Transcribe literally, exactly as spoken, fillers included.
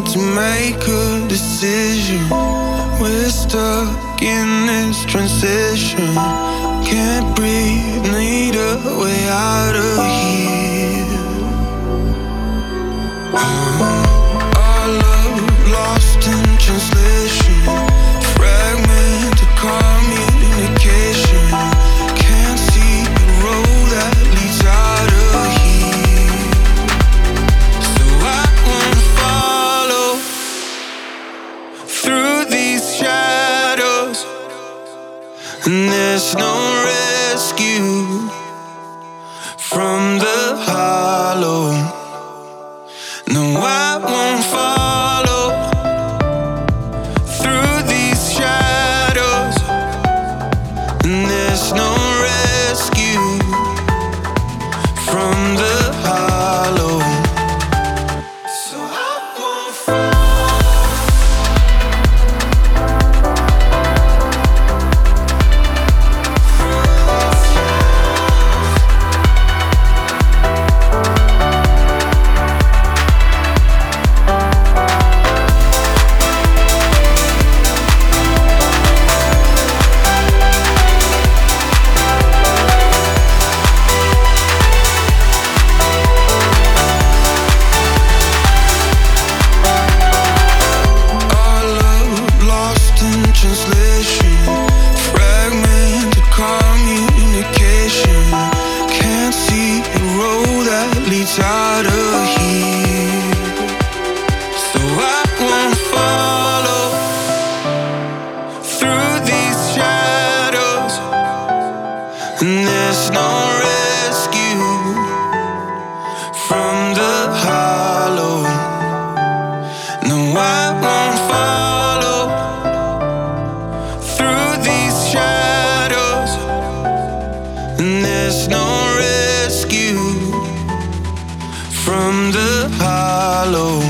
to make a decision. We're stuck in this transition. Can't breathe, need a way out of here. Our love lost in translation. Fragmented communication. Can't see the road that leads out of here. So I won't follow through these shadows. And there's no rescue from the hollow. No, I won't follow through these shadows. And there's no rescue from the hollow. So I won't follow. Translation, fragmented communication. Can't see a road that leads out of here. So I won't follow through these shadows. And there's no rescue from the hollow. No, I won't follow through these shadows. And there's no rescue from the hollow.